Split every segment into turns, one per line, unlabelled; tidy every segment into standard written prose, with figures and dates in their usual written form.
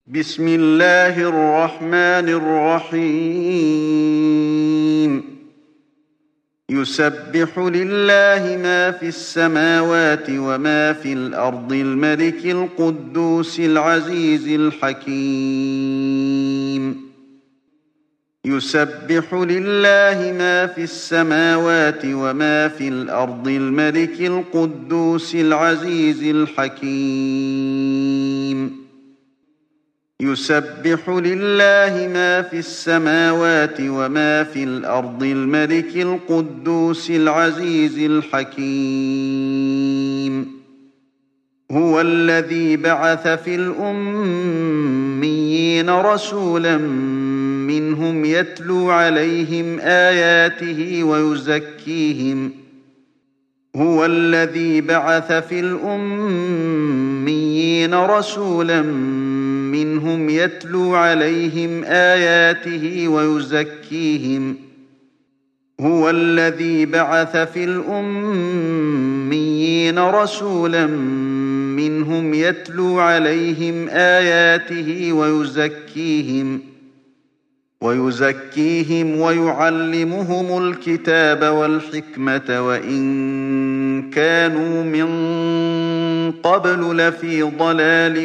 بسم الله الرحمن الرحيم. يسبح لله ما في السماوات وما في الأرض الملك القدوس العزيز الحكيم. يسبح لله ما في السماوات وما في الأرض الملك القدوس العزيز الحكيم. يسبح لله ما في السماوات وما في الأرض الملك القدوس العزيز الحكيم. هو الذي بعث في الأميين رسولا منهم يتلو عليهم آياته ويزكيهم. هو الذي بعث في الأميين رسولا منهم يتلو عليهم آياته ويزكيهم. هو الذي بعث في الأميين رسولا منهم يتلو عليهم آياته ويزكيهم ويعلمهم الكتاب والحكمة وإن كانوا من قبل لفي ضلال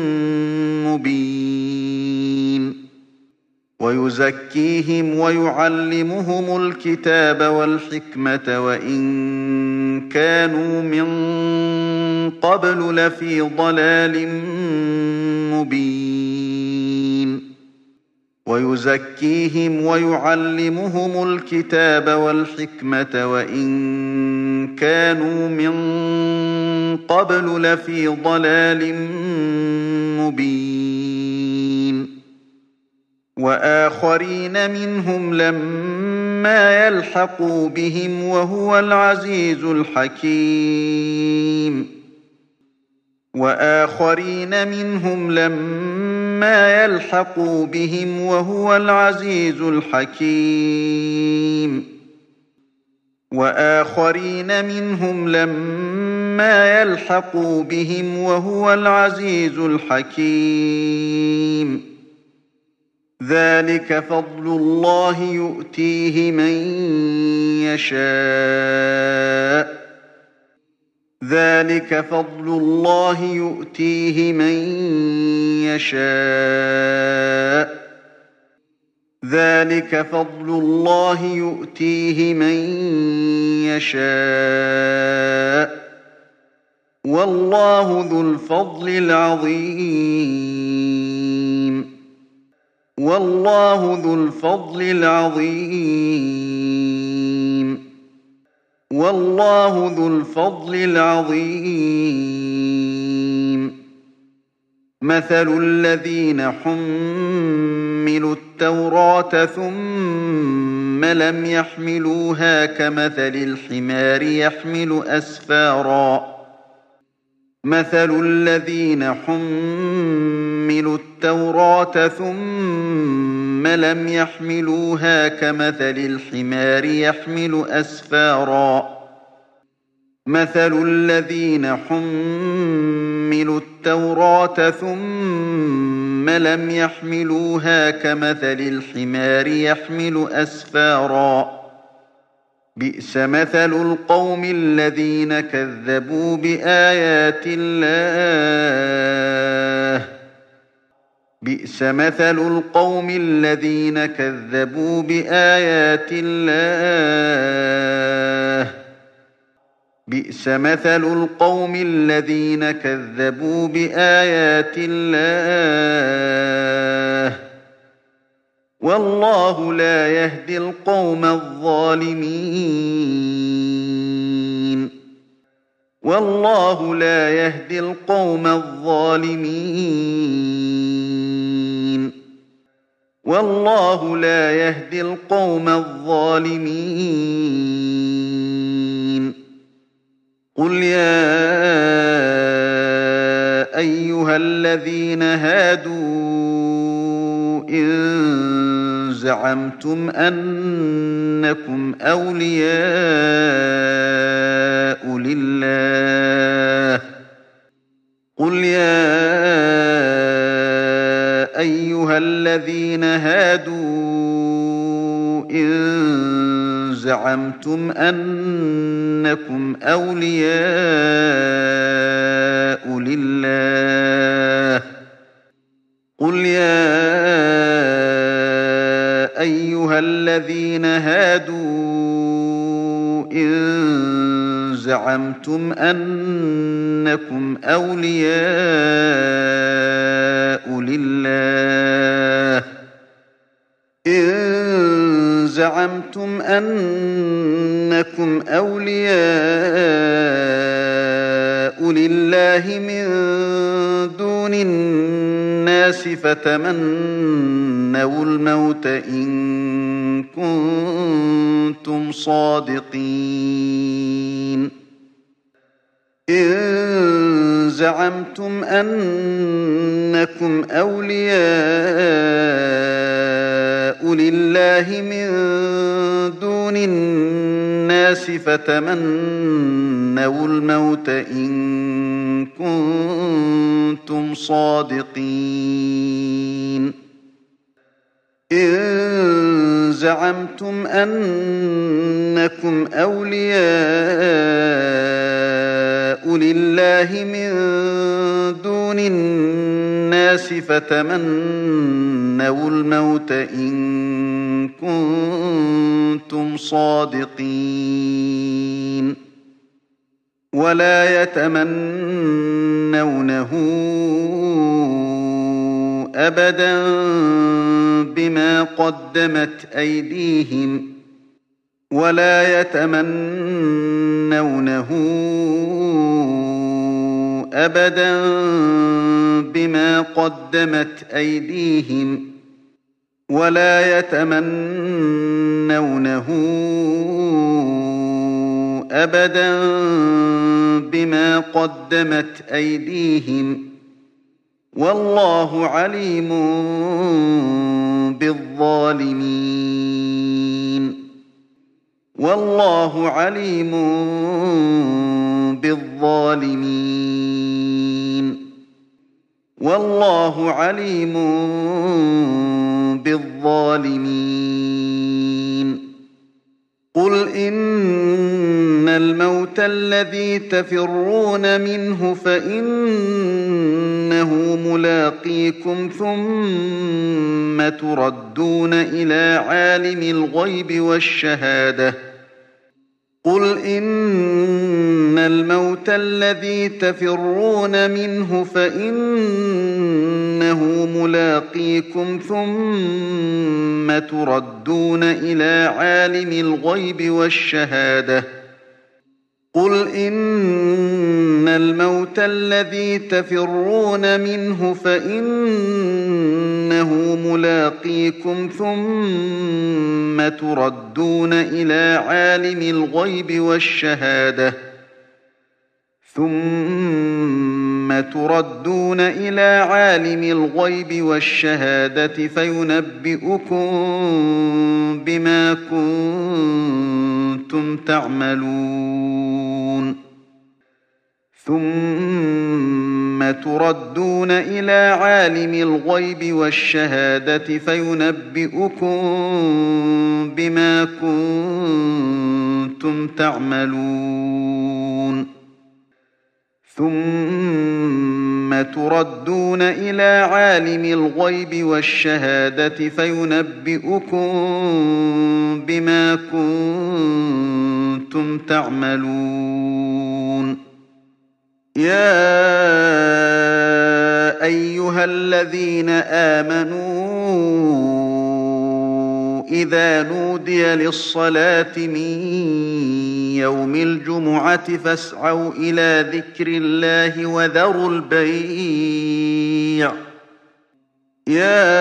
مبين. ويزكيهم ويعلمهم الكتاب والحكمة وإن كانوا من قبل لفي ضلال مبين. ويزكيهم ويعلمهم الكتاب والحكمة وإن كانوا من قبل لفي ضلال مبين. وآخرين منهم لما يلحقوا بهم وهو العزيز الحكيم. وآخرين منهم لما يلحقوا بهم وهو العزيز الحكيم. وآخرين منهم لما يلحقوا بهم وهو العزيز الحكيم. ذلك فضل الله يؤتيه من يشاء. ذلك فضل الله يؤتيه من يشاء. ذلك فضل الله يؤتيه من يشاء. والله ذو الفضل العظيم. والله ذو الفضل العظيم. والله ذو الفضل العظيم. مثل الذين حملوا التوراة ثم لم يحملوها كمثل الحمار يحمل أسفارا. مثل الذين حملوا التوراة ثم لم يحملوها كمثل الحمار يحمل أسفارا. مثل الذين حملوا التوراة ثم لم يحملوها كمثل الحمار يحمل أسفارا. بئس مثل القوم الذين كذبوا بآيات الله. بئس مثل القوم الذين كذبوا بآيات الله. بئس مثل القوم الذين كذبوا بآيات الله. والله لا يهدي القوم الظالمين. والله لا يهدي القوم الظالمين. والله لا يهدي القوم الظالمين. قل يا أيها الذين هادوا إن زعمتم أنكم أولياء لله. قل يا أيها الذين هادوا إن زعمتم أنكم أولياء لله قل يا أيها الذين هادوا إن زعمتم أنكم أولياء لله من دون الناس فتمنوا الموت إن كنتم صادقين إن زعمتم أنكم أولياء لله من دون الناس فتمنوا الموت إن كنتم صادقين إن زعمتم أنكم أولياء لله من دون الناس فتمنوا الموت إن كنتم صادقين ولا يتمنونه أبدا بما قدمت أيديهم ولا يتمنونه أبدا بما قدمت أيديهم ولا يتمنونه أبدا بما قدمت أيديهم والله عليم بالظالمين والله عليم بالظالمين والله عليم بالظالمين قل إن الموت الذي تفرون منه فإنه ملاقيكم ثم تردون إلى عالم الغيب والشهادة قل إن الموت الذي تفرون منه فإنه ملاقيكم ثم تردون إلى عالم الغيب والشهادة قل إن الموت الذي تفرون منه فإنه ملاقيكم ثم تردون إلى عالم الغيب والشهادة فينبئكم بما كنتم تعملون ثم تردون إلى عالم الغيب والشهادة فينبئكم بما كنتم تعملون ثم تردون إلى عالم الغيب والشهادة فينبئكم بما كنتم تعملون يا أيها الذين آمنوا إذا نودي للصلاة من يوم الجمعة فاسعوا إلى ذكر الله وذروا البيع يا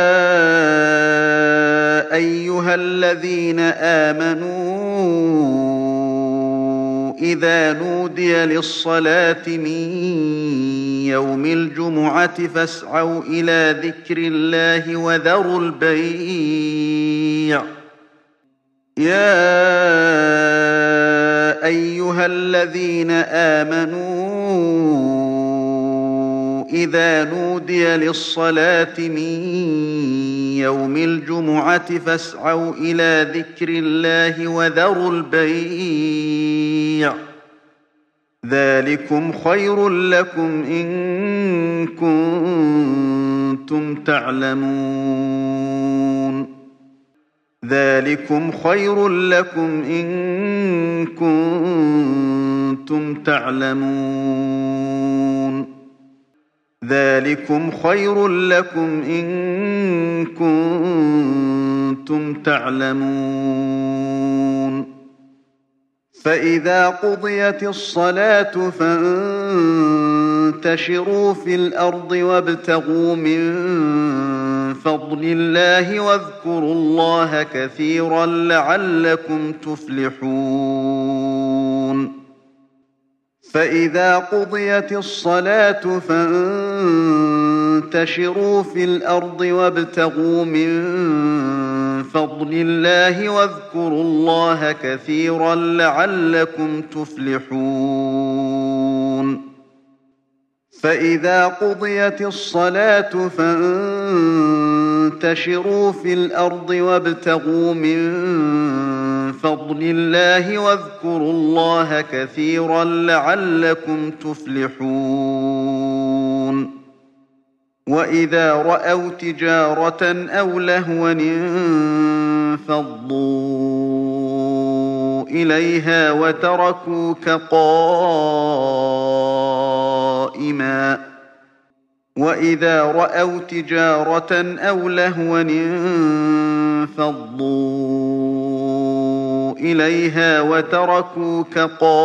أيها الذين آمنوا إذا نودي للصلاة من يوم الجمعة فاسعوا إلى ذكر الله وذروا البيع يا أيها الذين آمنوا إذا نودي للصلاة من يوم الجمعة فاسعوا إلى ذكر الله وذروا البيع ذلكم خير لكم إن كنتم تعلمون ذلكم خير لكم إن كنتم تعلمون ذلكم خير لكم إن كنتم تعلمون فإذا قضيت الصلاة فانتشروا في الأرض وابتغوا من فضل الله واذكروا الله كثيرا لعلكم تفلحون فإذا قضيت الصلاة فانتشروا في الأرض وابتغوا من فضل الله واذكروا الله كثيرا لعلكم تفلحون فإذا قضيت الصلاة فانتشروا في الأرض وابتغوا من فضل الله واذكروا الله كثيرا لعلكم تفلحون وإذا رأوا تجارة أو لهوا انفضوا إليها وتركوك قائما وإذا رأوا تجارة أو لهوا انفضوا إليها وتركوك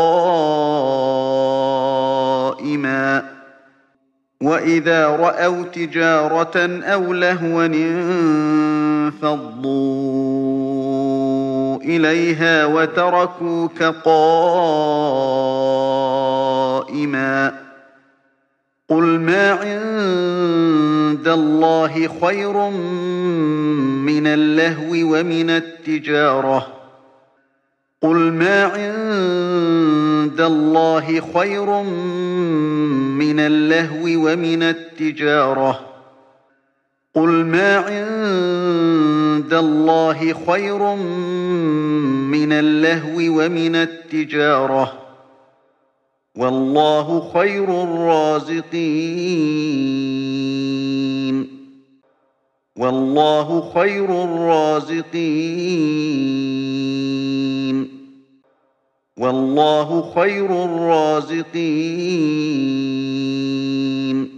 قائما وإذا رأوا تجارة أو لهوا انفضوا إليها وتركوك قائما قل ما عند الله خير من اللهو ومن التجارة قل ما عند الله خير من اللهو ومن التجارة قل ما عند الله خير من اللهو ومن التجارة والله خير الرازقين والله خير الرازقين والله خير الرازقين